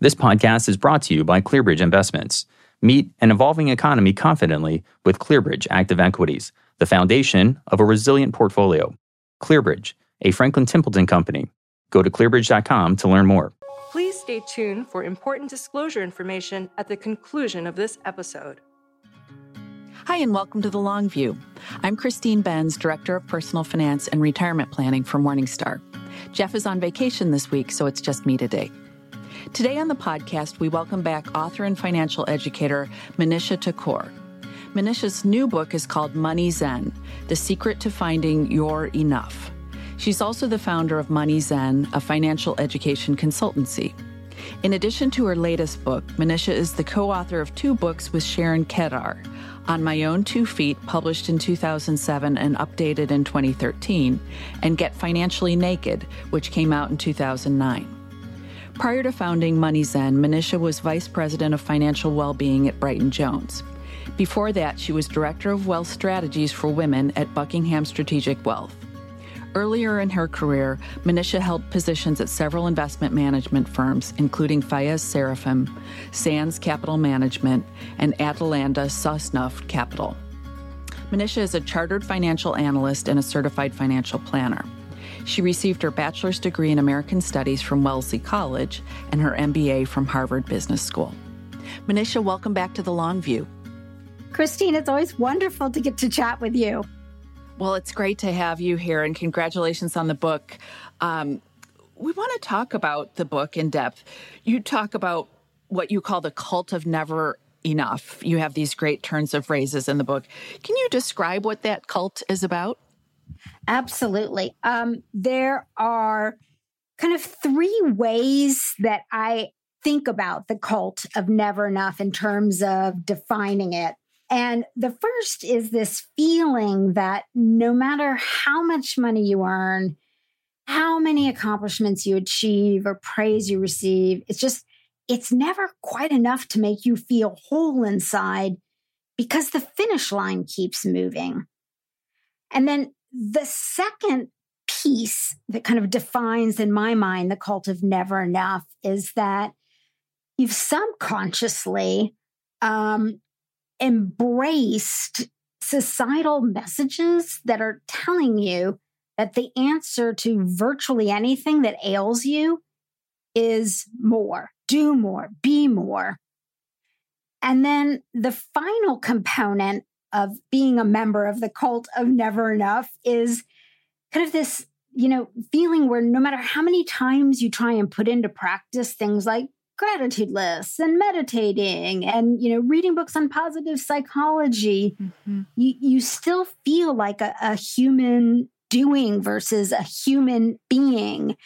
This podcast is brought to you by ClearBridge Investments. Meet an evolving economy confidently with ClearBridge Active Equities, the foundation of a resilient portfolio. ClearBridge, a Franklin Templeton company. Go to clearbridge.com to learn more. Please stay tuned for important disclosure information at the conclusion of this episode. Hi, and welcome to The Long View. I'm Christine Benz, Director of Personal Finance and Retirement Planning for Morningstar. Jeff is on vacation this week, so it's just me today. Today on the podcast, we welcome back author and financial educator Manisha Thakor. Manisha's new book is called Money Zen, The Secret to Finding Your Enough. She's also the founder of Money Zen, a financial education consultancy. In addition to her latest book, Manisha is the co-author of two books with Sharon Kedar, On My Own 2 Feet, published in 2007 and updated in 2013, and Get Financially Naked, which came out in 2009. Prior to founding Money Zen, Manisha was Vice President of Financial Wellbeing at Brighton Jones. Before that, she was Director of Wealth Strategies for Women at Buckingham Strategic Wealth. Earlier in her career, Manisha held positions at several investment management firms, including Fayez Seraphim, Sands Capital Management, and Atalanta Sosnoff Capital. Manisha is a chartered financial analyst and a certified financial planner. She received her bachelor's degree in American Studies from Wellesley College and her MBA from Harvard Business School. Manisha, welcome back to The Long View. Christine, it's always wonderful to get to chat with you. Well, it's great to have you here, and congratulations on the book. We want to talk about the book in depth. You talk about what you call the cult of never enough. You have these great turns of phrases in the book. Can you describe what that cult is about? Absolutely. There are kind of three ways that I think about the cult of never enough in terms of defining it. And the first is this feeling that no matter how much money you earn, how many accomplishments you achieve or praise you receive, it's never quite enough to make you feel whole inside because the finish line keeps moving. And then the second piece that kind of defines, in my mind, the cult of never enough is that you've subconsciously embraced societal messages that are telling you that the answer to virtually anything that ails you is more, do more, be more. And then the final component of being a member of the cult of never enough is kind of this, feeling where no matter how many times you try and put into practice things like gratitude lists and meditating and, reading books on positive psychology, you still feel like a human doing versus a human being.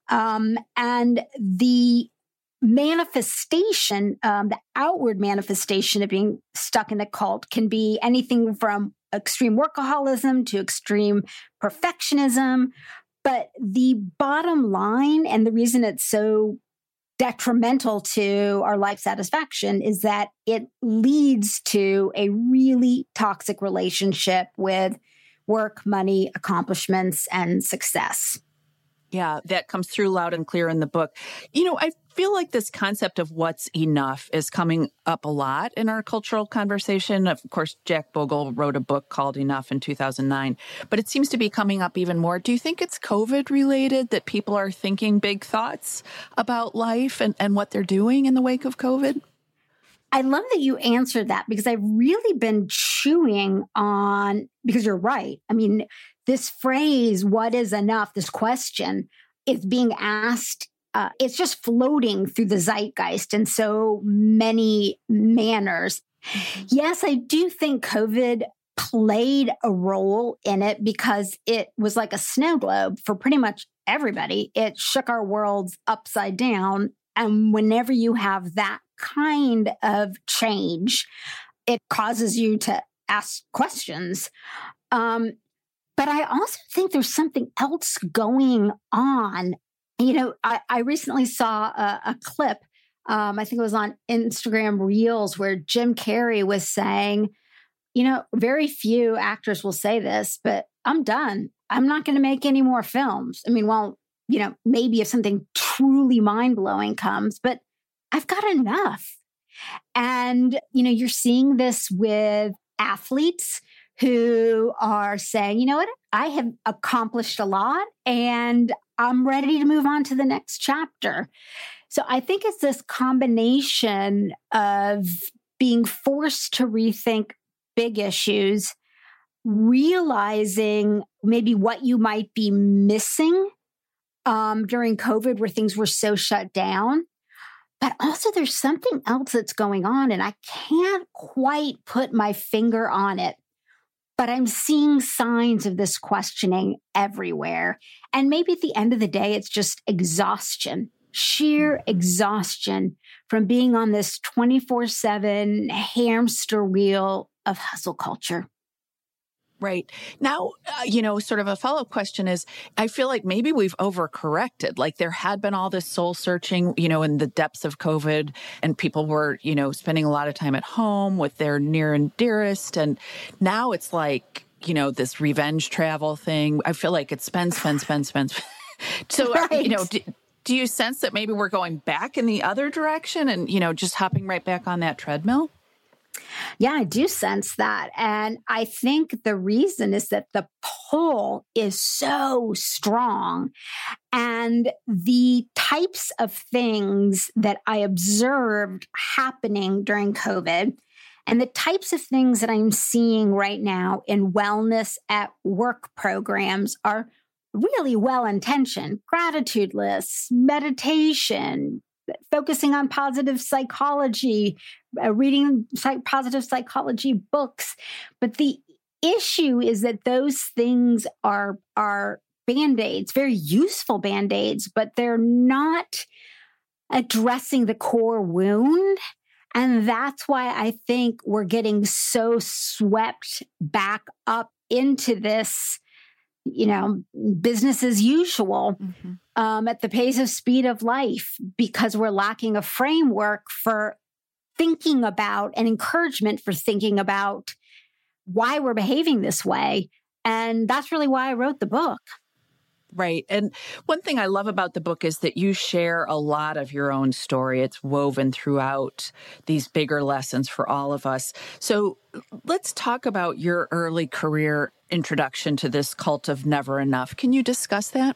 And the manifestation, the outward manifestation of being stuck in the cult can be anything from extreme workaholism to extreme perfectionism. But the bottom line, and the reason it's so detrimental to our life satisfaction, is that it leads to a really toxic relationship with work, money, accomplishments, and success. Yeah, that comes through loud and clear in the book. I feel like this concept of what's enough is coming up a lot in our cultural conversation. Of course, Jack Bogle wrote a book called Enough in 2009, but it seems to be coming up even more. Do you think it's COVID related that people are thinking big thoughts about life and what they're doing in the wake of COVID? I love that you answered that because I've really been chewing on, because you're right. I mean, this phrase, what is enough, this question is being asked, it's just floating through the zeitgeist in so many manners. Yes, I do think COVID played a role in it because it was like a snow globe for pretty much everybody. It shook our worlds upside down. And whenever you have that kind of change, it causes you to ask questions. But I also think there's something else going on. I recently saw a clip, I think it was on Instagram Reels, where Jim Carrey was saying, very few actors will say this, but I'm done. I'm not going to make any more films. I mean, maybe if something truly mind-blowing comes, but I've got enough. And, you're seeing this with athletes who are saying, you know what, I have accomplished a lot and I'm ready to move on to the next chapter. So I think it's this combination of being forced to rethink big issues, realizing maybe what you might be missing during COVID where things were so shut down. But also there's something else that's going on and I can't quite put my finger on it. But I'm seeing signs of this questioning everywhere. And maybe at the end of the day, it's just exhaustion, sheer exhaustion from being on this 24/7 hamster wheel of hustle culture. Right. Now, sort of a follow-up question is, I feel like maybe we've overcorrected. Like there had been all this soul searching, in the depths of COVID, and people were, spending a lot of time at home with their near and dearest. And now it's like, this revenge travel thing. I feel like it's spend. So, Right. Do you sense that maybe we're going back in the other direction and, just hopping right back on that treadmill? Yeah, I do sense that. And I think the reason is that the pull is so strong. And the types of things that I observed happening during COVID and the types of things that I'm seeing right now in wellness at work programs are really well-intentioned. Gratitude lists, meditation, focusing on positive psychology, reading positive psychology books. But the issue is that those things are Band-Aids, very useful Band-Aids, but they're not addressing the core wound. And that's why I think we're getting so swept back up into this, business as usual. Mm-hmm. At the pace of speed of life, because we're lacking a framework for thinking about and encouragement for thinking about why we're behaving this way. And that's really why I wrote the book. Right. And one thing I love about the book is that you share a lot of your own story. It's woven throughout these bigger lessons for all of us. So let's talk about your early career introduction to this cult of never enough. Can you discuss that?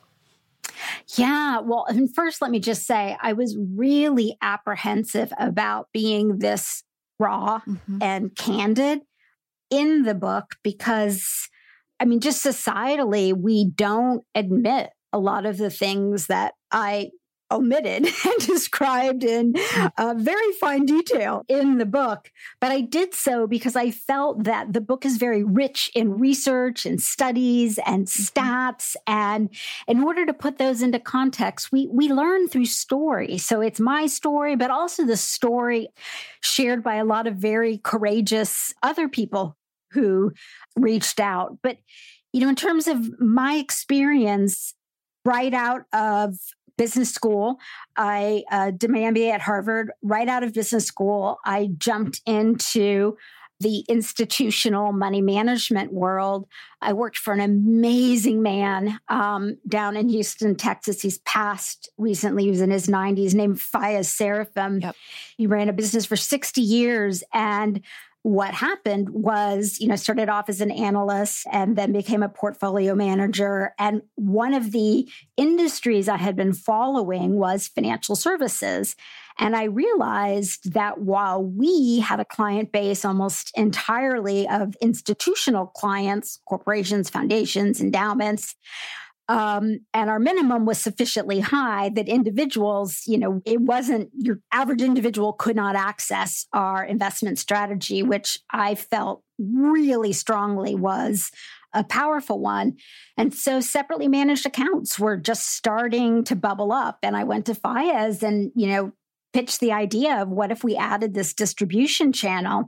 Yeah. Well, first, let me just say, I was really apprehensive about being this raw and candid in the book because, just societally, we don't admit a lot of the things that I omitted and described in very fine detail in the book. But I did so because I felt that the book is very rich in research and studies and stats. And in order to put those into context, we learn through story. So it's my story, but also the story shared by a lot of very courageous other people who reached out. But, in terms of my experience right out of business school, I did my MBA at Harvard. Right out of business school, I jumped into the institutional money management world. I worked for an amazing man down in Houston, Texas. He's passed recently. He was in his 90s, named Fayez Seraphim. Yep. He ran a business for 60 years. And what happened was, started off as an analyst and then became a portfolio manager. And one of the industries I had been following was financial services. And I realized that while we had a client base almost entirely of institutional clients, corporations, foundations, endowments, and our minimum was sufficiently high that individuals, it wasn't your average individual could not access our investment strategy, which I felt really strongly was a powerful one. And so separately managed accounts were just starting to bubble up. And I went to Fayez and, pitched the idea of what if we added this distribution channel?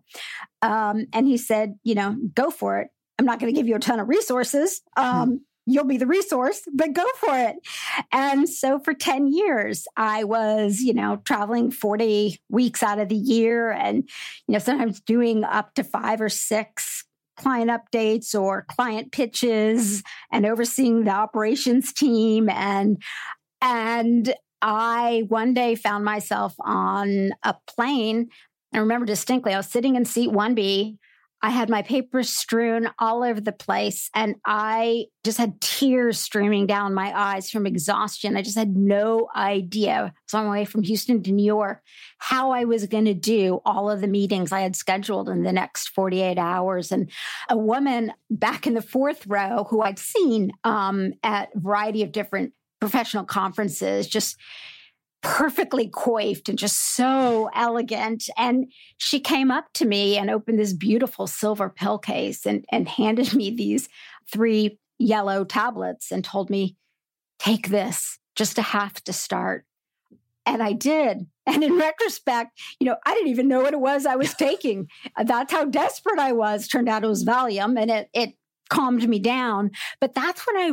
And he said, go for it. I'm not going to give you a ton of resources. You'll be the resource, but go for it. And so for 10 years, I was, traveling 40 weeks out of the year and, sometimes doing up to 5 or 6 client updates or client pitches and overseeing the operations team. And I one day found myself on a plane. I remember distinctly, I was sitting in seat 1B. I had my papers strewn all over the place, and I just had tears streaming down my eyes from exhaustion. I just had no idea. I was on my way from Houston to New York, how I was going to do all of the meetings I had scheduled in the next 48 hours. And a woman back in the fourth row who I'd seen at a variety of different professional conferences, just perfectly coiffed and just so elegant. And she came up to me and opened this beautiful silver pill case and handed me these 3 yellow tablets and told me, take this just to have to start. And I did. And in retrospect, I didn't even know what it was I was taking. That's how desperate I was. Turned out it was Valium, and it calmed me down. But that's when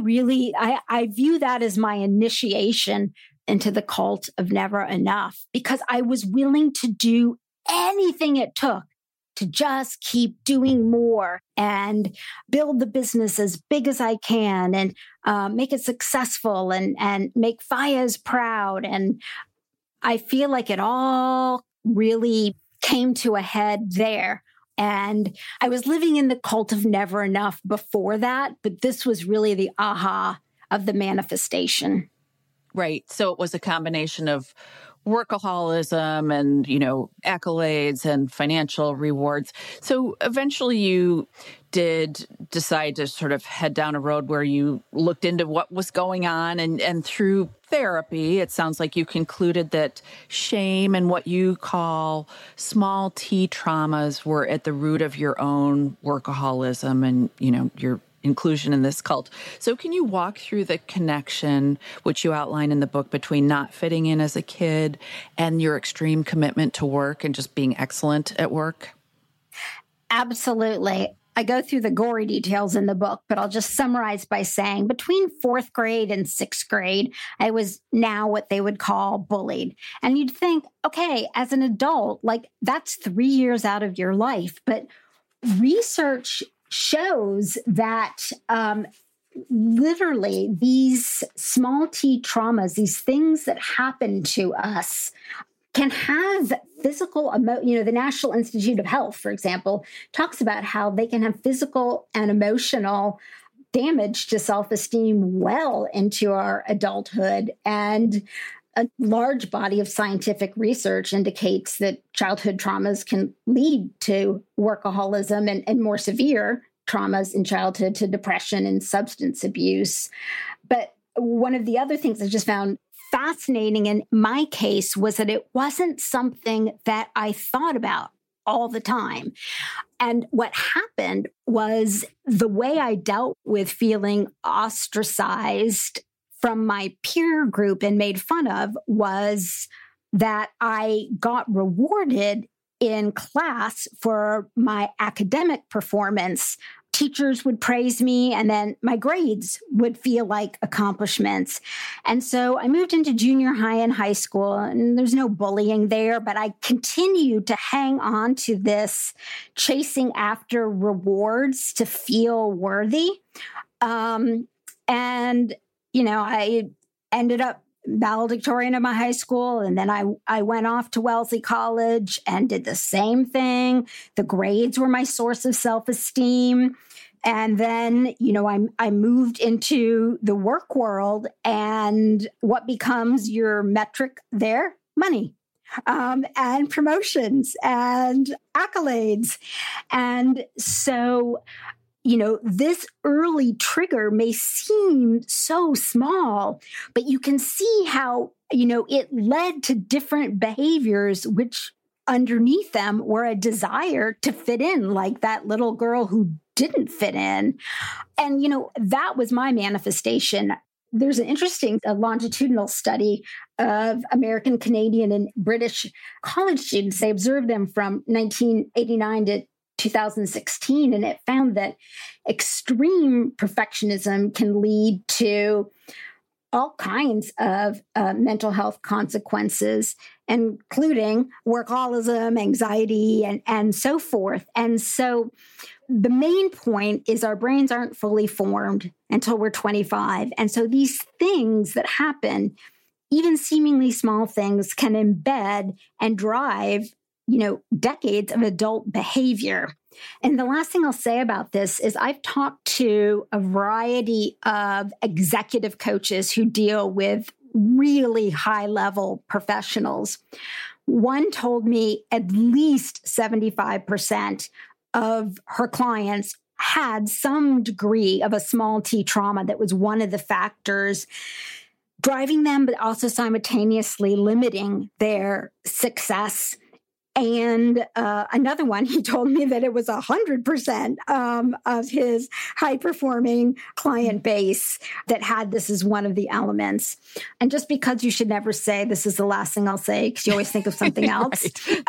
I view that as my initiation into the cult of never enough, because I was willing to do anything it took to just keep doing more and build the business as big as I can and make it successful and make Fayez proud. And I feel like it all really came to a head there. And I was living in the cult of never enough before that, but this was really the aha of the manifestation. Right. So it was a combination of workaholism and, accolades and financial rewards. So eventually you did decide to sort of head down a road where you looked into what was going on, and through therapy, it sounds like you concluded that shame and what you call small T traumas were at the root of your own workaholism and, your inclusion in this cult. So can you walk through the connection, which you outline in the book, between not fitting in as a kid and your extreme commitment to work and just being excellent at work? Absolutely. I go through the gory details in the book, but I'll just summarize by saying between 4th grade and 6th grade, I was now what they would call bullied. And you'd think, okay, as an adult, that's 3 years out of your life. But research shows that literally these small T traumas, these things that happen to us, can have physical, the National Institute of Health, for example, talks about how they can have physical and emotional damage to self-esteem well into our adulthood. And a large body of scientific research indicates that childhood traumas can lead to workaholism and more severe traumas in childhood to depression and substance abuse. But one of the other things I just found fascinating in my case was that it wasn't something that I thought about all the time. And what happened was the way I dealt with feeling ostracized from my peer group and made fun of was that I got rewarded in class for my academic performance. Teachers would praise me, and then my grades would feel like accomplishments. And so I moved into junior high and high school, and there's no bullying there, but I continued to hang on to this chasing after rewards to feel worthy. I ended up valedictorian of my high school. And then I went off to Wellesley College and did the same thing. The grades were my source of self-esteem. And then, I moved into the work world, and what becomes your metric there? Money. And promotions and accolades. And so, this early trigger may seem so small, but you can see how, it led to different behaviors, which underneath them were a desire to fit in, like that little girl who didn't fit in. And, that was my manifestation. There's an interesting longitudinal study of American, Canadian, and British college students. They observed them from 1989 to 2016, and it found that extreme perfectionism can lead to all kinds of mental health consequences, including workaholism, anxiety, and so forth. And so the main point is our brains aren't fully formed until we're 25. And so these things that happen even seemingly small things can embed and drive, decades of adult behavior. And the last thing I'll say about this is I've talked to a variety of executive coaches who deal with really high-level professionals. One told me at least 75% of her clients had some degree of a small t trauma that was one of the factors driving them, but also simultaneously limiting their success. And another one, he told me that it was 100% of his high-performing client base that had this as one of the elements. And just because you should never say this is the last thing I'll say, because you always think of something else,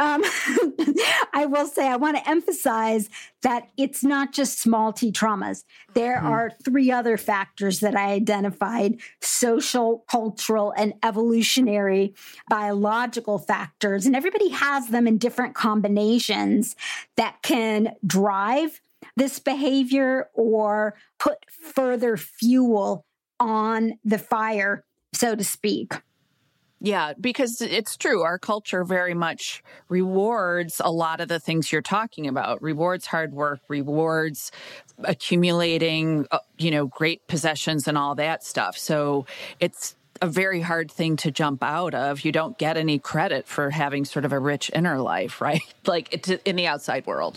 I will say I want to emphasize that it's not just small t traumas. There are three other factors that I identified: social, cultural, and evolutionary biological factors. And everybody has them in different combinations that can drive this behavior or put further fuel on the fire, so to speak. Yeah, because it's true. Our culture very much rewards a lot of the things you're talking about, rewards hard work, rewards accumulating, great possessions and all that stuff. So it's a very hard thing to jump out of. You don't get any credit for having sort of a rich inner life, right? Like it's in the outside world.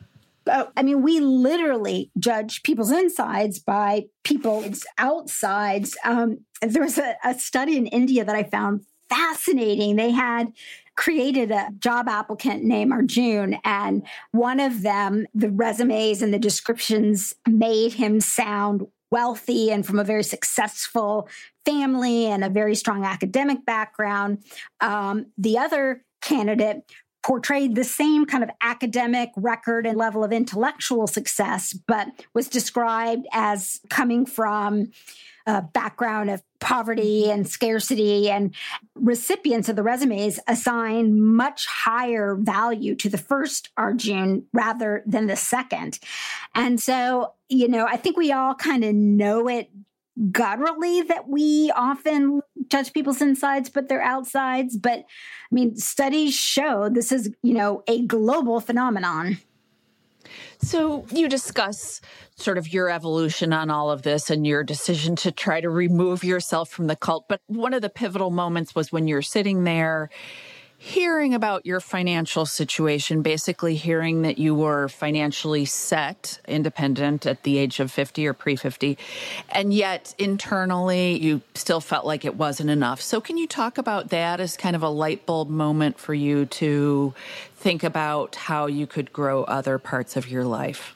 We literally judge people's insides by people's outsides. There was a study in India that I found fascinating. They had created a job applicant named Arjun, and one of them, the resumes and the descriptions made him sound wealthy and from a very successful family and a very strong academic background. The other candidate portrayed the same kind of academic record and level of intellectual success, but was described as coming from a background of poverty and scarcity, and recipients of the resumes assign much higher value to the first Arjun rather than the second. And so, I think we all kind of know it gutturally that we often judge people's insides, but their outsides. But studies show this is, a global phenomenon. So you discuss sort of your evolution on all of this and your decision to try to remove yourself from the cult. But one of the pivotal moments was when you're sitting there hearing about your financial situation, basically hearing that you were financially set, independent at the age of 50 or pre-50, and yet internally you still felt like it wasn't enough. So can you talk about that as kind of a light bulb moment for you to think about how you could grow other parts of your life?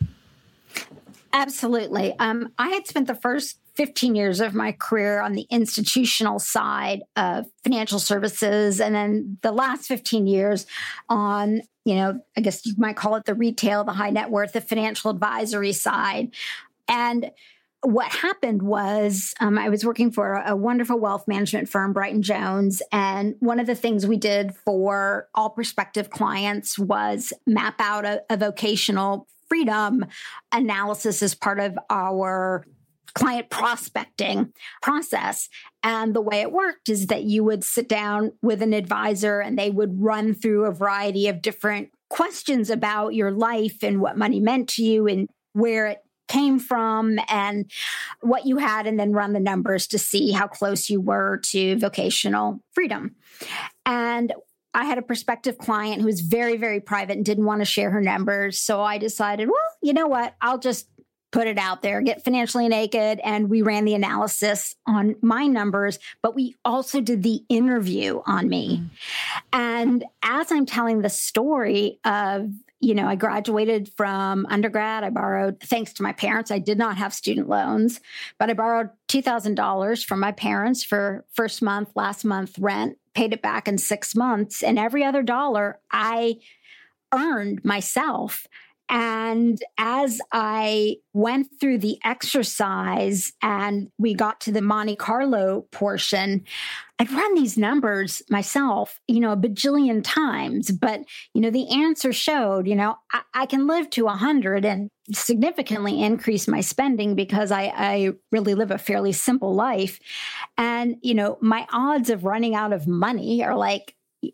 Absolutely. I had spent the first 15 years of my career on the institutional side of financial services, and then the last 15 years on, I guess you might call it the retail, the high net worth, the financial advisory side. And what happened was I was working for a wonderful wealth management firm, Brighton Jones. And one of the things we did for all prospective clients was map out a vocational freedom analysis as part of our client prospecting process. And the way it worked is that you would sit down with an advisor and they would run through a variety of different questions about your life and what money meant to you and where it came from and what you had, and then run the numbers to see how close you were to vocational freedom. And I had a prospective client who was very, very private and didn't want to share her numbers. So I decided, well, you know what? I'll just put it out there, get financially naked. And we ran the analysis on my numbers, but we also did the interview on me. And as I'm telling the story of, I graduated from undergrad. I borrowed, thanks to my parents, I did not have student loans, but I borrowed $2,000 from my parents for first month, last month rent, paid it back in 6 months. And every other dollar I earned myself. And as I went through the exercise and we got to the Monte Carlo portion, I'd run these numbers myself, a bajillion times. But, the answer showed, I can live to 100 and significantly increase my spending because I really live a fairly simple life. And, my odds of running out of money are like,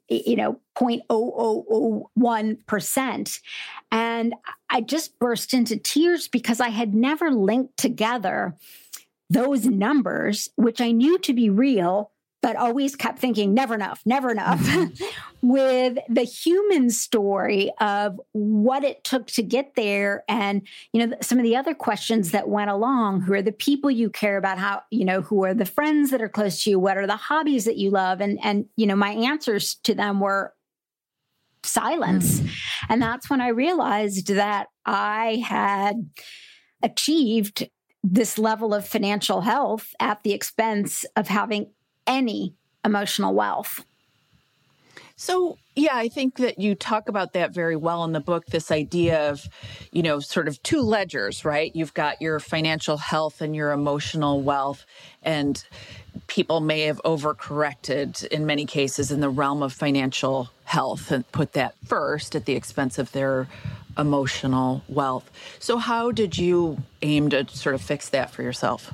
0.0001%. And I just burst into tears because I had never linked together those numbers, which I knew to be real, but always kept thinking, never enough, with the human story of what it took to get there. And, some of the other questions that went along, who are the people you care about, how, who are the friends that are close to you? What are the hobbies that you love? And my answers to them were silence. And that's when I realized that I had achieved this level of financial health at the expense of having any emotional wealth. So, I think that you talk about that very well in the book, this idea of, sort of two ledgers, right? You've got your financial health and your emotional wealth, and people may have overcorrected in many cases in the realm of financial health and put that first at the expense of their emotional wealth. So how did you aim to sort of fix that for yourself?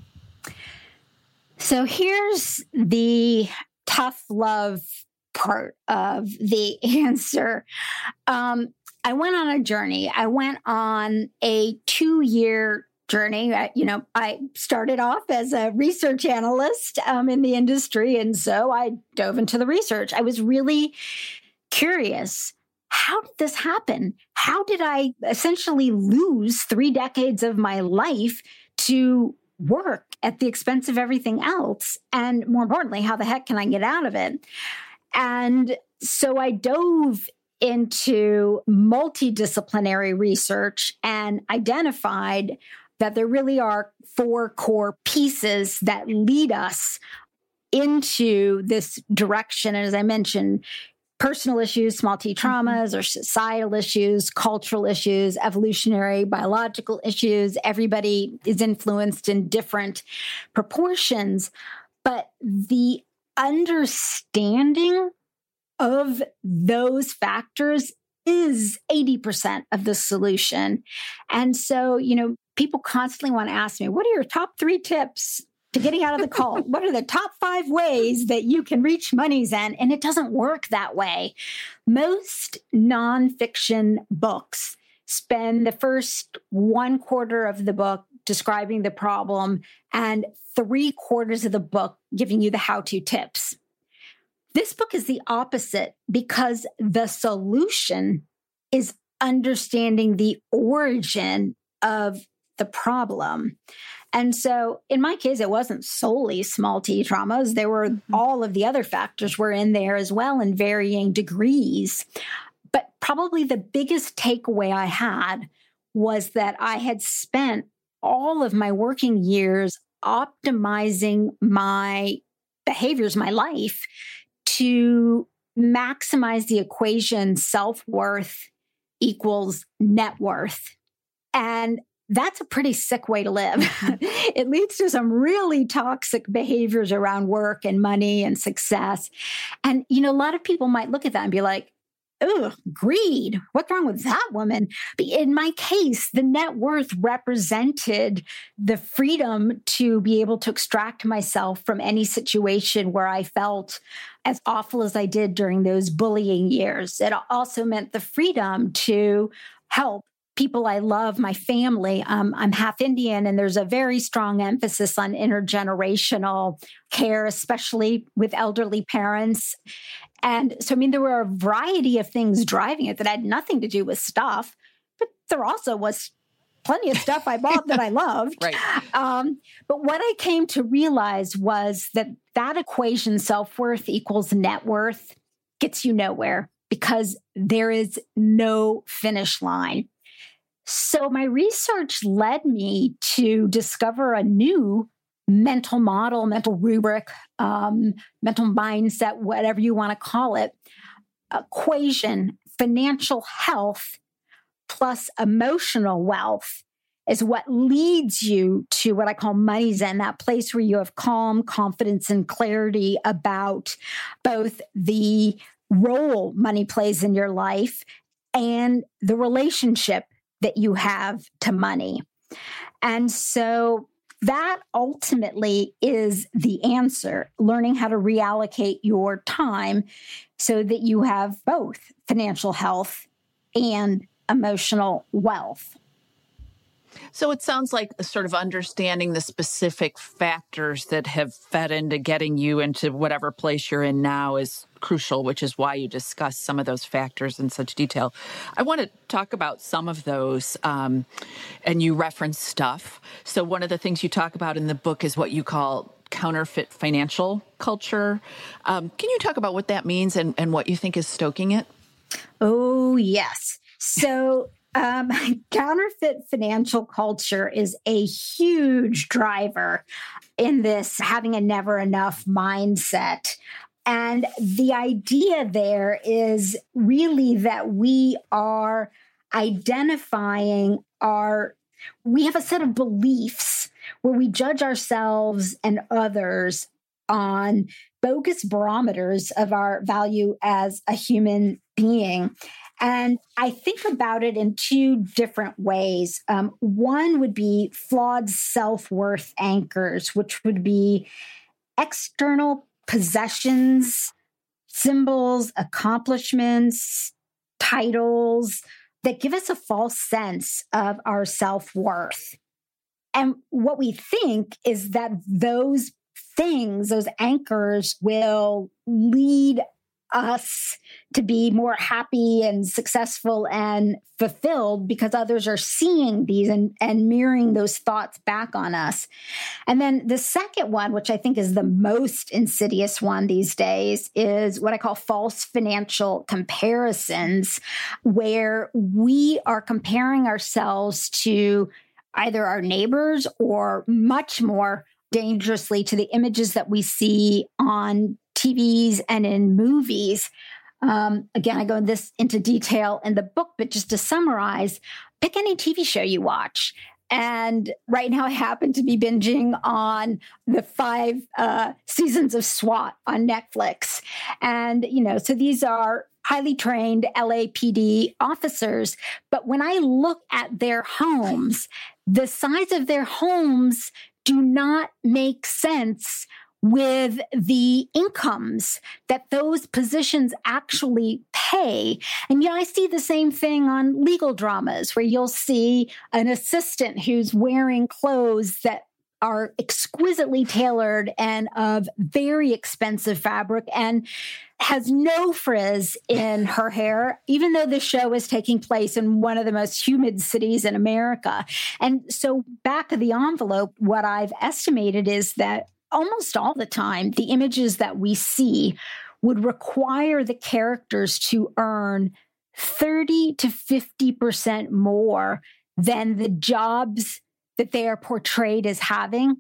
So here's the tough love part of the answer. I went on a journey. I went on a 2-year journey. I started off as a research analyst in the industry. And so I dove into the research. I was really curious. How did this happen? How did I essentially lose 3 decades of my life to work at the expense of everything else? And more importantly, how the heck can I get out of it? And so I dove into multidisciplinary research and identified that there really are 4 core pieces that lead us into this direction. And as I mentioned, personal issues, small t traumas, or societal issues, cultural issues, evolutionary, biological issues. Everybody is influenced in different proportions. But the understanding of those factors is 80% of the solution. And so, people constantly want to ask me, what are your top 3 tips to getting out of the cult? What are the top 5 ways that you can reach money Zen? And it doesn't work that way. Most nonfiction books spend the first 1/4 of the book describing the problem and 3/4 of the book giving you the how-to tips. This book is the opposite because the solution is understanding the origin of the problem. And so in my case, it wasn't solely small t traumas. There were all of the other factors were in there as well in varying degrees. But probably the biggest takeaway I had was that I had spent all of my working years optimizing my behaviors, my life, to maximize the equation self-worth equals net worth. And that's a pretty sick way to live. It leads to some really toxic behaviors around work and money and success. And, a lot of people might look at that and be like, oh, greed. What's wrong with that woman? But in my case, the net worth represented the freedom to be able to extract myself from any situation where I felt as awful as I did during those bullying years. It also meant the freedom to help people I love, my family. I'm half Indian, and there's a very strong emphasis on intergenerational care, especially with elderly parents. And so, there were a variety of things driving it that had nothing to do with stuff, but there also was plenty of stuff I bought that I loved. Right. But what I came to realize was that equation, self-worth equals net worth, gets you nowhere because there is no finish line. So my research led me to discover a new mental model, mental rubric, mental mindset, whatever you want to call it, equation, financial health plus emotional wealth is what leads you to what I call money zen, that place where you have calm, confidence, and clarity about both the role money plays in your life and the relationship that you have to money. And so that ultimately is the answer, learning how to reallocate your time so that you have both financial health and emotional wealth. So it sounds like sort of understanding the specific factors that have fed into getting you into whatever place you're in now is crucial, which is why you discuss some of those factors in such detail. I want to talk about some of those, and you reference stuff. So one of the things you talk about in the book is what you call counterfeit financial culture. Can you talk about what that means and what you think is stoking it? Oh, yes. So counterfeit financial culture is a huge driver in this having a never enough mindset. And the idea there is really that we are identifying we have a set of beliefs where we judge ourselves and others on bogus barometers of our value as a human being. And I think about it in two different ways. One would be flawed self-worth anchors, which would be external possessions, symbols, accomplishments, titles that give us a false sense of our self-worth. And what we think is that those things, those anchors, will lead us to be more happy and successful and fulfilled because others are seeing these and mirroring those thoughts back on us. And then the second one, which I think is the most insidious one these days, is what I call false financial comparisons, where we are comparing ourselves to either our neighbors or much more dangerously to the images that we see on TVs and in movies. Again, I go into detail in the book, but just to summarize, pick any TV show you watch. And right now I happen to be binging on the 5 seasons of SWAT on Netflix. And, so these are highly trained LAPD officers. But when I look at their homes, the size of their homes do not make sense with the incomes that those positions actually pay. And I see the same thing on legal dramas where you'll see an assistant who's wearing clothes that are exquisitely tailored and of very expensive fabric and has no frizz in her hair, even though the show is taking place in one of the most humid cities in America. And so back of the envelope, what I've estimated is that almost all the time, the images that we see would require the characters to earn 30 to 50% more than the jobs that they are portrayed as having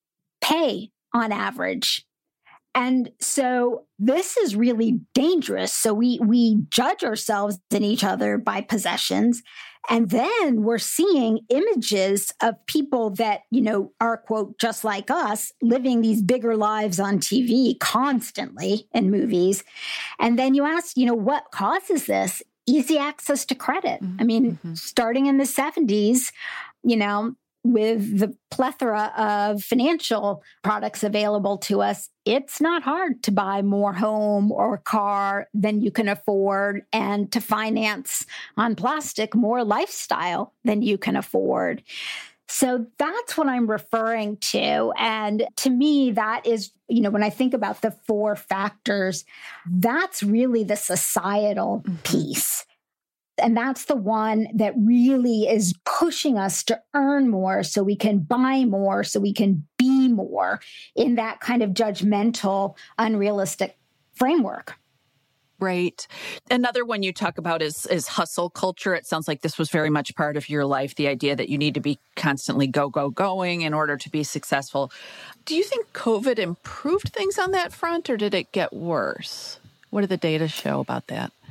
pay on average. And so this is really dangerous. So we judge ourselves and each other by possessions. And then we're seeing images of people that, are, quote, just like us, living these bigger lives on TV constantly in movies. And then you ask, what causes this? Easy access to credit. Mm-hmm. I mean, starting in the 70s, with the plethora of financial products available to us, it's not hard to buy more home or car than you can afford and to finance on plastic more lifestyle than you can afford. So that's what I'm referring to. And to me, that is, when I think about the 4 factors, that's really the societal piece. And that's the one that really is pushing us to earn more so we can buy more, so we can be more in that kind of judgmental, unrealistic framework. Right. Another one you talk about is hustle culture. It sounds like this was very much part of your life, the idea that you need to be constantly going in order to be successful. Do you think COVID improved things on that front, or did it get worse? What did the data show about that?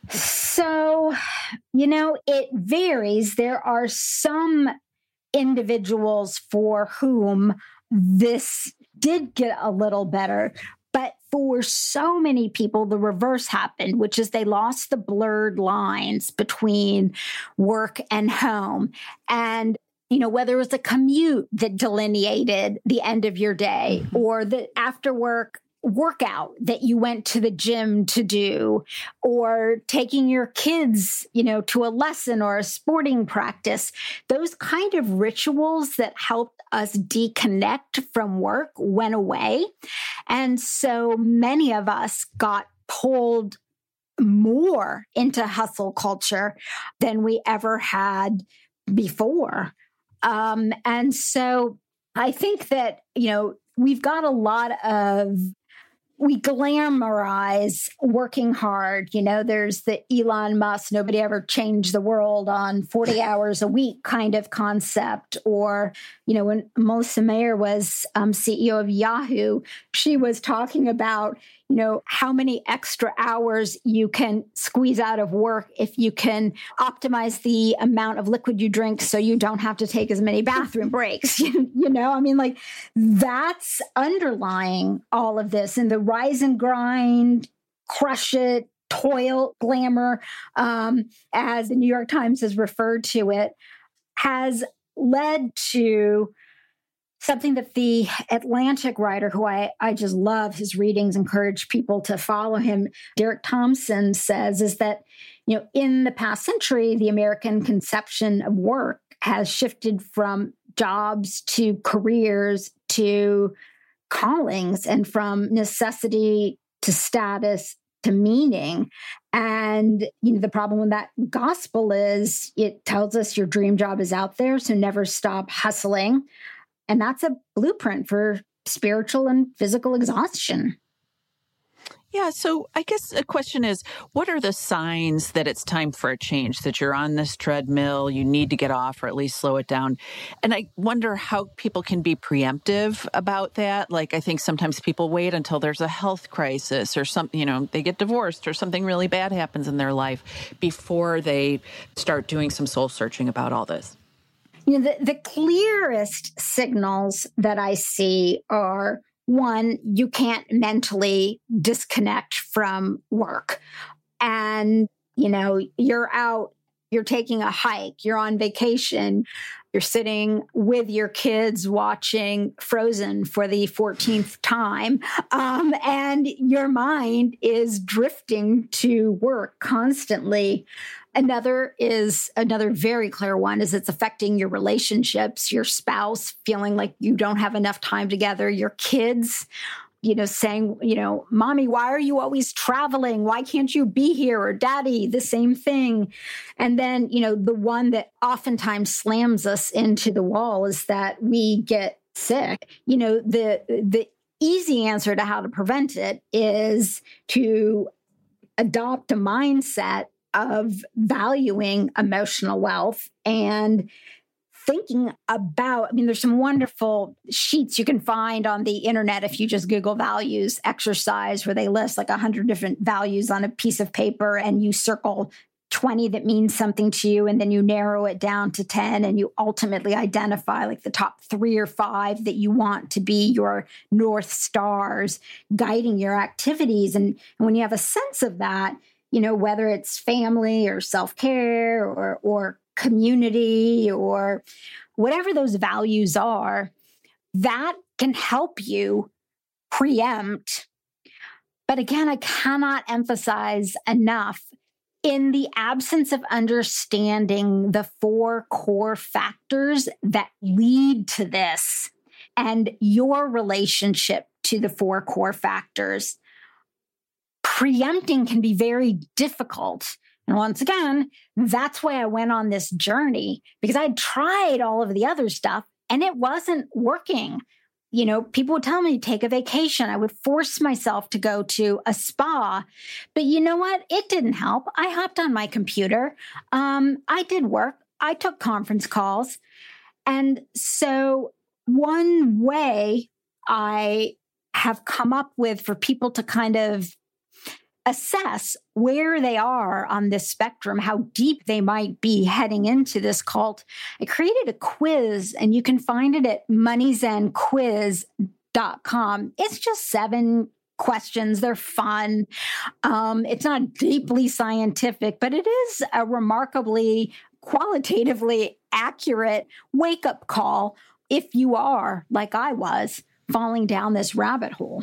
So, it varies. There are some individuals for whom this did get a little better. But for so many people, the reverse happened, which is they lost the blurred lines between work and home. And whether it was a commute that delineated the end of your day or the after work workout that you went to the gym to do, or taking your kids, to a lesson or a sporting practice, those kind of rituals that helped us deconnect from work went away. And so many of us got pulled more into hustle culture than we ever had before. And so I think that, we've got a lot of, we glamorize working hard. There's the Elon Musk, nobody ever changed the world on 40 hours a week kind of concept. Or, when Melissa Mayer was CEO of Yahoo, she was talking about, how many extra hours you can squeeze out of work if you can optimize the amount of liquid you drink so you don't have to take as many bathroom breaks. That's underlying all of this. And the rise and grind, crush it, toil, glamour, as the New York Times has referred to it, has led to something that the Atlantic writer, who I just love his readings, encourage people to follow him, Derek Thompson, says is that, in the past century, the American conception of work has shifted from jobs to careers to callings, and from necessity to status to meaning. And, the problem with that gospel is it tells us your dream job is out there, so never stop hustling. And that's a blueprint for spiritual and physical exhaustion. Yeah. So I guess the question is, what are the signs that it's time for a change, that you're on this treadmill, you need to get off or at least slow it down? And I wonder how people can be preemptive about that. Like, I think sometimes people wait until there's a health crisis or something, they get divorced or something really bad happens in their life before they start doing some soul searching about all this. The clearest signals that I see are, one, you can't mentally disconnect from work. And, you're out, you're taking a hike, you're on vacation, you're sitting with your kids watching Frozen for the 14th time, and your mind is drifting to work constantly. Another very clear one is it's affecting your relationships, your spouse feeling like you don't have enough time together, your kids, saying, Mommy, why are you always traveling? Why can't you be here? Or Daddy, the same thing. And then, the one that oftentimes slams us into the wall is that we get sick. The easy answer to how to prevent it is to adopt a mindset of valuing emotional wealth and thinking about, there's some wonderful sheets you can find on the internet if you just Google values exercise, where they list like 100 different values on a piece of paper and you circle 20 that means something to you, and then you narrow it down to 10, and you ultimately identify like the top 3 or 5 that you want to be your North Stars guiding your activities. And when you have a sense of that, whether it's family or self-care or community or whatever those values are, that can help you preempt. But again, I cannot emphasize enough, in the absence of understanding the 4 core factors that lead to this and your relationship to the 4 core factors, preempting can be very difficult. And once again, that's why I went on this journey, because I tried all of the other stuff and it wasn't working. People would tell me to take a vacation. I would force myself to go to a spa. But you know what? It didn't help. I hopped on my computer. I did work. I took conference calls. And so one way I have come up with for people to kind of assess where they are on this spectrum, how deep they might be heading into this cult, I created a quiz, and you can find it at moneyzenquiz.com. It's just 7 questions. They're fun. It's not deeply scientific, but it is a remarkably qualitatively accurate wake-up call if you are, like I was, falling down this rabbit hole.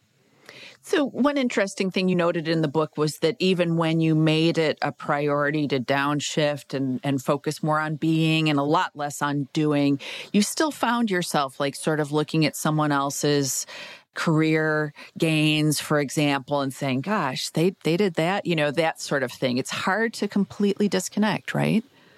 So one interesting thing you noted in the book was that even when you made it a priority to downshift and focus more on being and a lot less on doing, you still found yourself like sort of looking at someone else's career gains, for example, and saying, gosh, they did that, that sort of thing. It's hard to completely disconnect, right?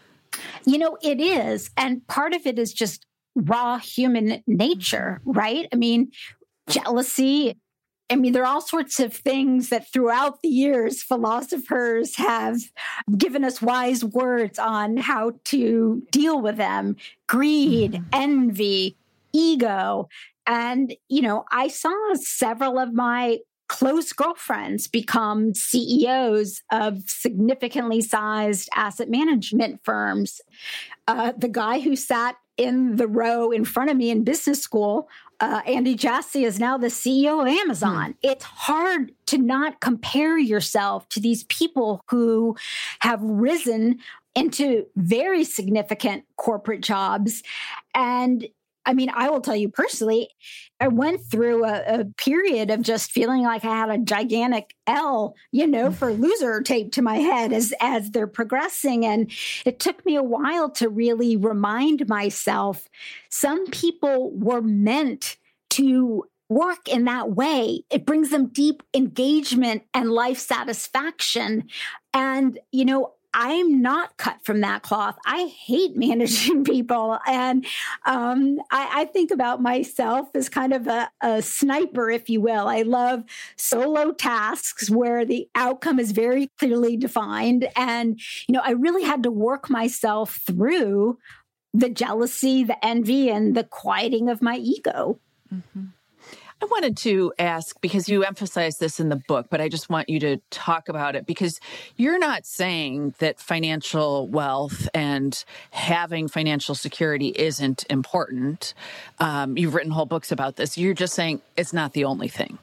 It is. And part of it is just raw human nature, right? I mean, jealousy. There are all sorts of things that throughout the years, philosophers have given us wise words on how to deal with them. Greed, envy, ego. And, I saw several of my close girlfriends become CEOs of significantly sized asset management firms. The guy who sat in the row in front of me in business school, Andy Jassy, is now the CEO of Amazon. It's hard to not compare yourself to these people who have risen into very significant corporate jobs. And I will tell you personally, I went through a period of just feeling like I had a gigantic L, for loser taped to my head as they're progressing. And it took me a while to really remind myself, some people were meant to work in that way. It brings them deep engagement and life satisfaction. And, I'm not cut from that cloth. I hate managing people. And I think about myself as kind of a sniper, if you will. I love solo tasks where the outcome is very clearly defined. And, I really had to work myself through the jealousy, the envy, and the quieting of my ego. Mm-hmm. I wanted to ask, because you emphasize this in the book, but I just want you to talk about it, because you're not saying that financial wealth and having financial security isn't important. You've written whole books about this. You're just saying it's not the only thing.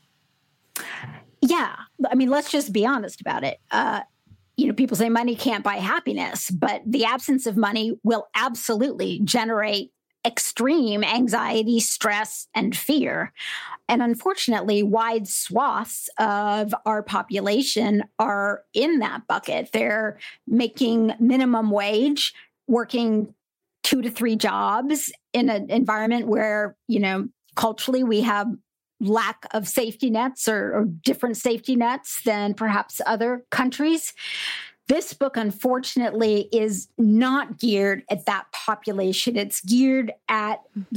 Yeah. Let's just be honest about it. People say money can't buy happiness, but the absence of money will absolutely generate extreme anxiety, stress, and fear. And unfortunately, wide swaths of our population are in that bucket. They're making minimum wage, working 2 to 3 jobs in an environment where, culturally we have lack of safety nets or different safety nets than perhaps other countries. This book, unfortunately, is not geared at that population. It's geared at,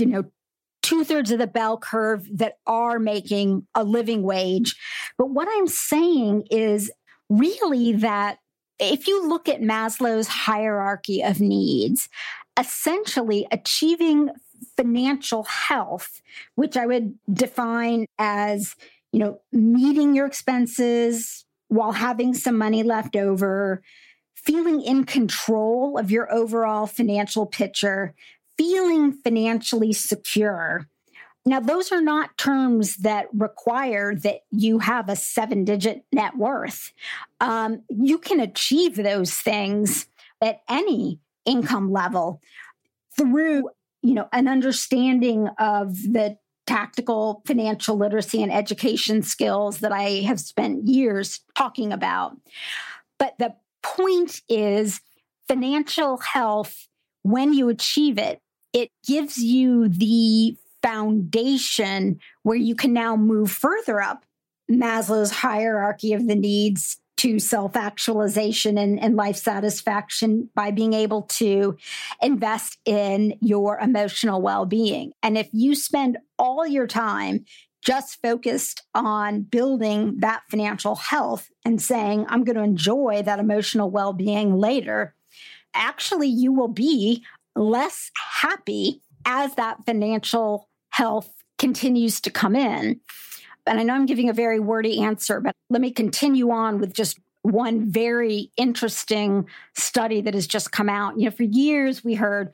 2/3 of the bell curve that are making a living wage. But what I'm saying is really that if you look at Maslow's hierarchy of needs, essentially achieving financial health, which I would define as, meeting your expenses while having some money left over, feeling in control of your overall financial picture, feeling financially secure. Now, those are not terms that require that you have a 7-digit net worth. You can achieve those things at any income level through, an understanding of the tactical financial literacy and education skills that I have spent years talking about. But the point is, financial health, when you achieve it, it gives you the foundation where you can now move further up Maslow's hierarchy of the needs to self-actualization and life satisfaction by being able to invest in your emotional well-being. And if you spend all your time just focused on building that financial health and saying, I'm going to enjoy that emotional well-being later, actually you will be less happy as that financial health continues to come in. And I know I'm giving a very wordy answer, but let me continue on with just one very interesting study that has just come out. For years we heard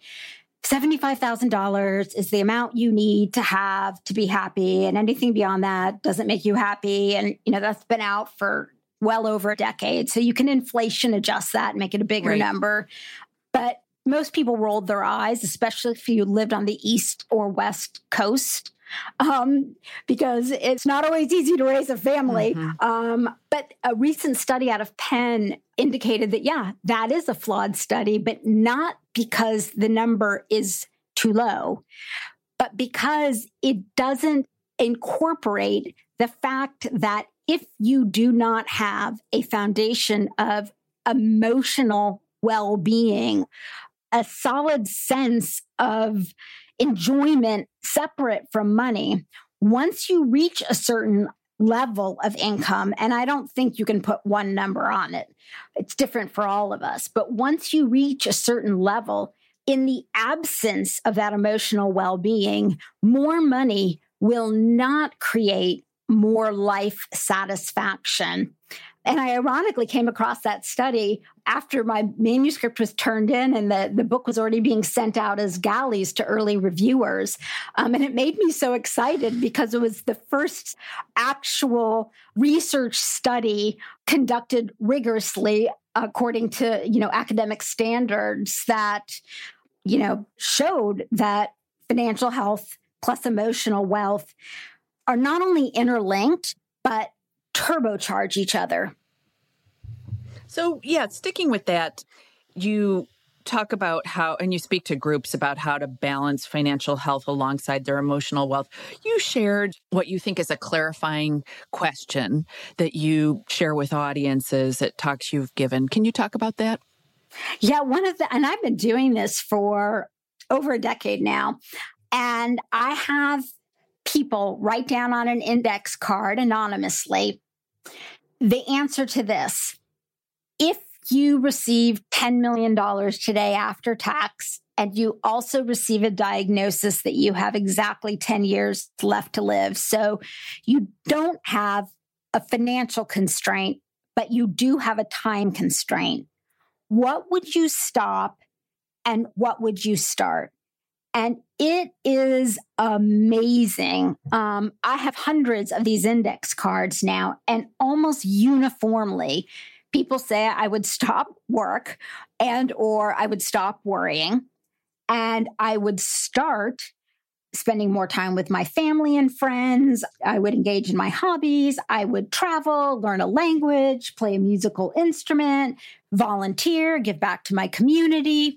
$75,000 is the amount you need to have to be happy, and anything beyond that doesn't make you happy. And, that's been out for well over a decade. So you can inflation adjust that and make it a bigger number. But most people rolled their eyes, especially if you lived on the East or West Coast, because it's not always easy to raise a family. But a recent study out of Penn indicated that, that is a flawed study, but not because the number is too low, but because it doesn't incorporate the fact that if you do not have a foundation of emotional well-being, a solid sense of enjoyment separate from money, once you reach a certain level of income, and I don't think you can put one number on it, it's different for all of us, but once you reach a certain level, in the absence of that emotional well-being, more money will not create more life satisfaction. And I ironically came across that study after my manuscript was turned in and the book was already being sent out as galleys to early reviewers. And it made me so excited because it was the first actual research study conducted rigorously according to, academic standards that, showed that financial health plus emotional wealth are not only interlinked, but turbocharge each other. So, sticking with that, you talk about how, and you speak to groups about how to balance financial health alongside their emotional wealth. You shared what you think is a clarifying question that you share with audiences at talks you've given. Can you talk about that? Yeah, and I've been doing this for over a decade now, and I have people write down on an index card anonymously the answer to this. If you receive $10 million today after tax, and you also receive a diagnosis that you have exactly 10 years left to live, so you don't have a financial constraint, but you do have a time constraint, what would you stop and what would you start? And it is amazing. I have hundreds of these index cards now, and almost uniformly, people say I would stop work or I would stop worrying, and I would start spending more time with my family and friends. I would engage in my hobbies. I would travel, learn a language, play a musical instrument, volunteer, give back to my community.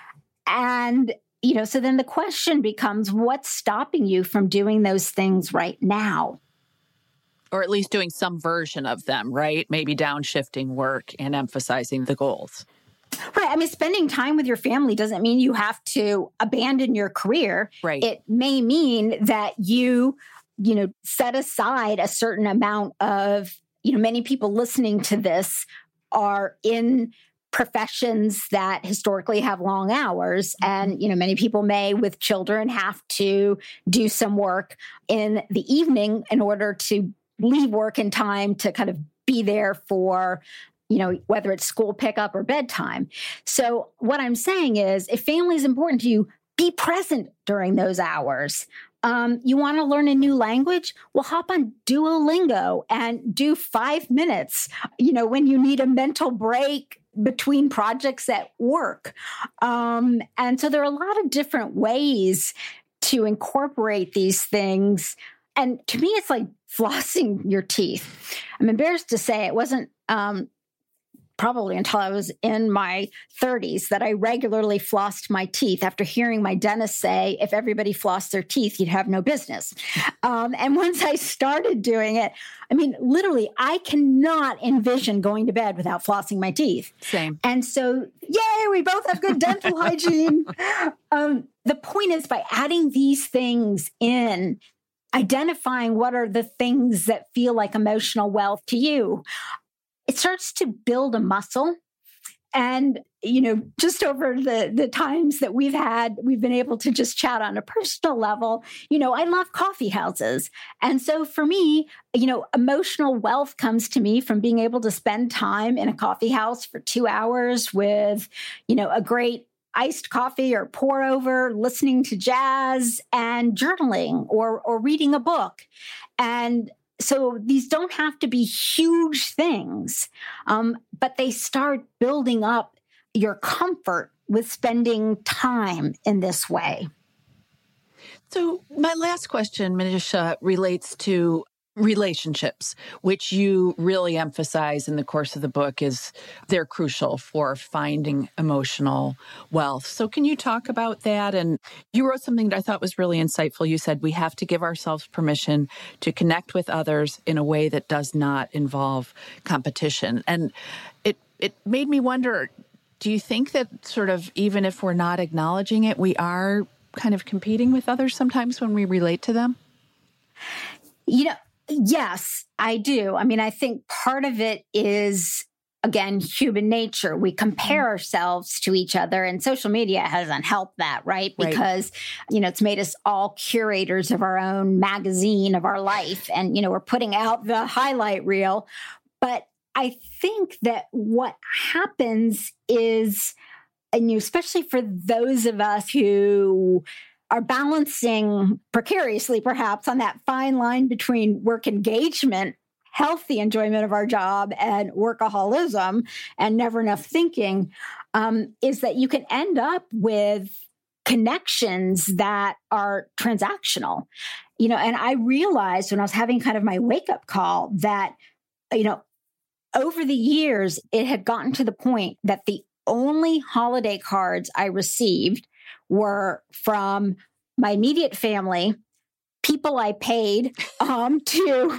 And so then the question becomes, what's stopping you from doing those things right now? Or at least doing some version of them, right? Maybe downshifting work and emphasizing the goals. Right. I mean, spending time with your family doesn't mean you have to abandon your career. Right. It may mean that you set aside a certain amount of, many people listening to this are in professions that historically have long hours. And, many people may, with children, have to do some work in the evening in order to leave work in time to kind of be there for, whether it's school pickup or bedtime. So what I'm saying is, if family is important to you, be present during those hours. You want to learn a new language? Well, hop on Duolingo and do 5 minutes, when you need a mental break between projects at work. And so there are a lot of different ways to incorporate these things. And to me, it's like flossing your teeth. I'm embarrassed to say it wasn't probably until I was in my 30s that I regularly flossed my teeth after hearing my dentist say, if everybody flossed their teeth, you'd have no business. And once I started doing it, I mean, literally, I cannot envision going to bed without flossing my teeth. Same. And so, yay, we both have good dental hygiene. The point is, by adding these things in, identifying what are the things that feel like emotional wealth to you, it starts to build a muscle. And, just over the times that we've been able to just chat on a personal level, I love coffee houses. And so for me, emotional wealth comes to me from being able to spend time in a coffee house for 2 hours with, a great iced coffee or pour over, listening to jazz and journaling or reading a book. And so these don't have to be huge things, but they start building up your comfort with spending time in this way. So my last question, Manisha, relates to relationships, which you really emphasize in the course of the book is they're crucial for finding emotional wealth. So can you talk about that? And you wrote something that I thought was really insightful. You said we have to give ourselves permission to connect with others in a way that does not involve competition. And it made me wonder, do you think that sort of, even if we're not acknowledging it, we are kind of competing with others sometimes when we relate to them? Yes, I do. I mean, I think part of it is, again, human nature. We compare ourselves to each other, and social media hasn't helped that, right? Because, it's made us all curators of our own magazine of our life. And, we're putting out the highlight reel. But I think that what happens is, and especially for those of us who are balancing precariously, perhaps, on that fine line between work engagement, healthy enjoyment of our job, and workaholism and never enough thinking, is that you can end up with connections that are transactional. And I realized when I was having kind of my wake-up call that, over the years, it had gotten to the point that the only holiday cards I received were from my immediate family, people I paid to,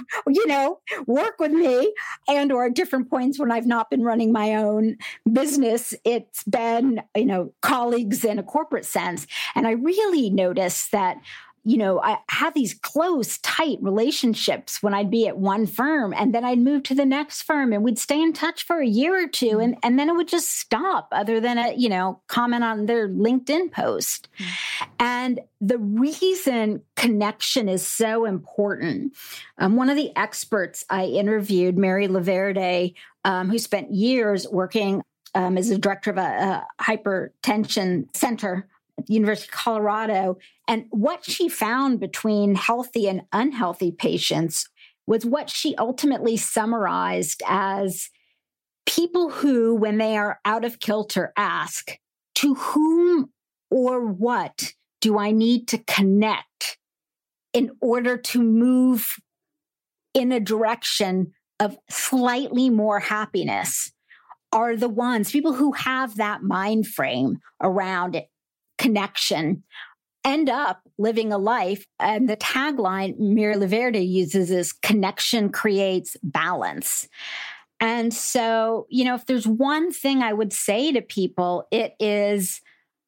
work with me, and or at different points when I've not been running my own business, it's been, colleagues in a corporate sense. And I really noticed that, I had these close, tight relationships when I'd be at one firm, and then I'd move to the next firm, and we'd stay in touch for a year or two, and then it would just stop, other than a, comment on their LinkedIn post. And the reason connection is so important, one of the experts I interviewed, Mary Laverde, who spent years working as a director of a hypertension center at the University of Colorado. And what she found between healthy and unhealthy patients was what she ultimately summarized as people who, when they are out of kilter, ask, to whom or what do I need to connect in order to move in a direction of slightly more happiness, are the ones, people who have that mind frame around it, connection, end up living a life. And the tagline Mary Laverde uses is connection creates balance. And so, if there's one thing I would say to people, it is,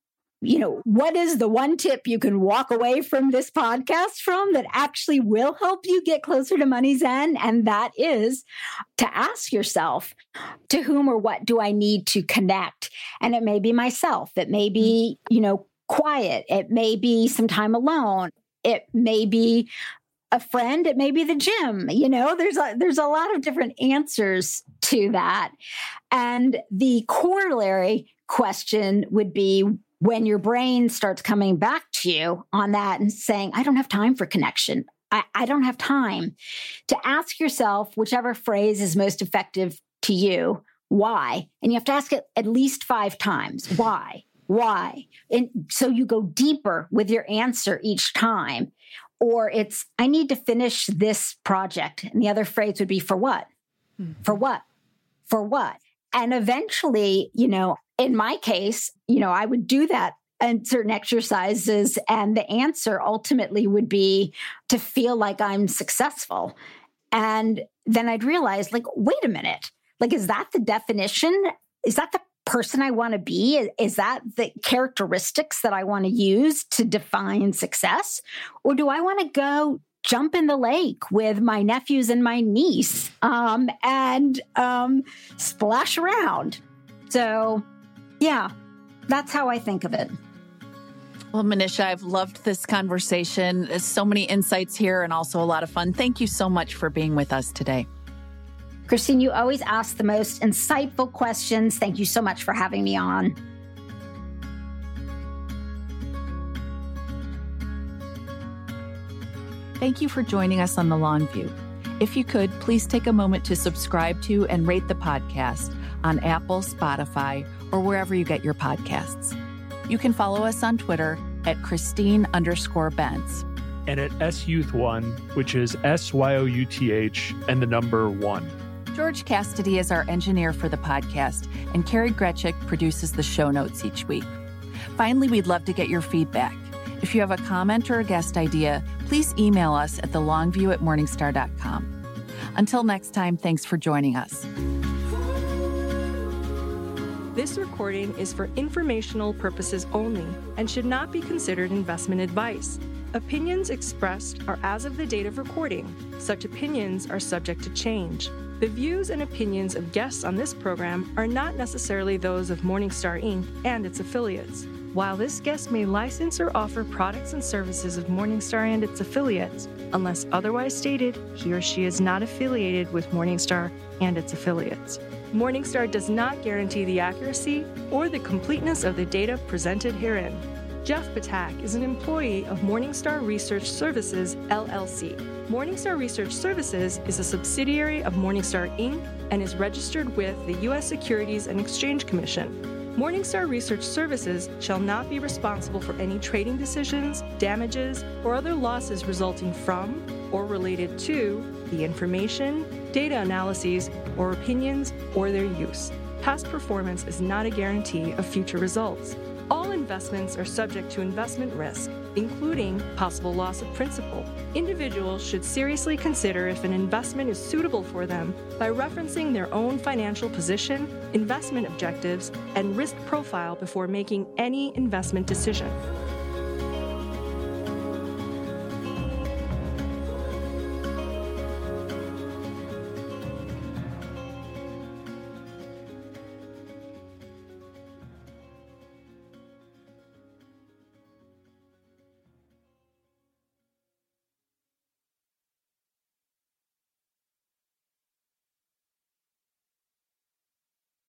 what is the one tip you can walk away from this podcast from that actually will help you get closer to money's end? And that is to ask yourself, to whom or what do I need to connect? And it may be myself. It may be, quiet. It may be some time alone. It may be a friend. It may be the gym. There's a lot of different answers to that. And the corollary question would be, when your brain starts coming back to you on that and saying, I don't have time for connection. I don't have time, to ask yourself whichever phrase is most effective to you, why? And you have to ask it at least 5 times. Why? Why? And so you go deeper with your answer each time. Or it's, I need to finish this project. And the other phrase would be, for what? For what? For what? And eventually, in my case, I would do that and certain exercises. And the answer ultimately would be to feel like I'm successful. And then I'd realize, wait a minute, is that the definition? Is that the person I want to be? Is that the characteristics that I want to use to define success? Or do I want to go jump in the lake with my nephews and my niece and splash around? So, yeah, that's how I think of it. Well, Manisha, I've loved this conversation. There's so many insights here and also a lot of fun. Thank you so much for being with us today. Christine, you always ask the most insightful questions. Thank you so much for having me on. Thank you for joining us on The Long View. If you could, please take a moment to subscribe to and rate the podcast on Apple, Spotify, or wherever you get your podcasts. You can follow us on Twitter at Christine_Benz. And at SYouth1, which is SYOUTH and the number 1. George Cassidy is our engineer for the podcast, and Carrie Gretchick produces the show notes each week. Finally, we'd love to get your feedback. If you have a comment or a guest idea, please email us at thelongview@morningstar.com. Until next time, thanks for joining us. This recording is for informational purposes only and should not be considered investment advice. Opinions expressed are as of the date of recording. Such opinions are subject to change. The views and opinions of guests on this program are not necessarily those of Morningstar Inc. and its affiliates. While this guest may license or offer products and services of Morningstar and its affiliates, unless otherwise stated, he or she is not affiliated with Morningstar and its affiliates. Morningstar does not guarantee the accuracy or the completeness of the data presented herein. Jeff Patak is an employee of Morningstar Research Services, LLC. Morningstar Research Services is a subsidiary of Morningstar Inc. and is registered with the U.S. Securities and Exchange Commission. Morningstar Research Services shall not be responsible for any trading decisions, damages, or other losses resulting from or related to the information, data analyses, or opinions, or their use. Past performance is not a guarantee of future results. All investments are subject to investment risk, including possible loss of principal. Individuals should seriously consider if an investment is suitable for them by referencing their own financial position, investment objectives, and risk profile before making any investment decision.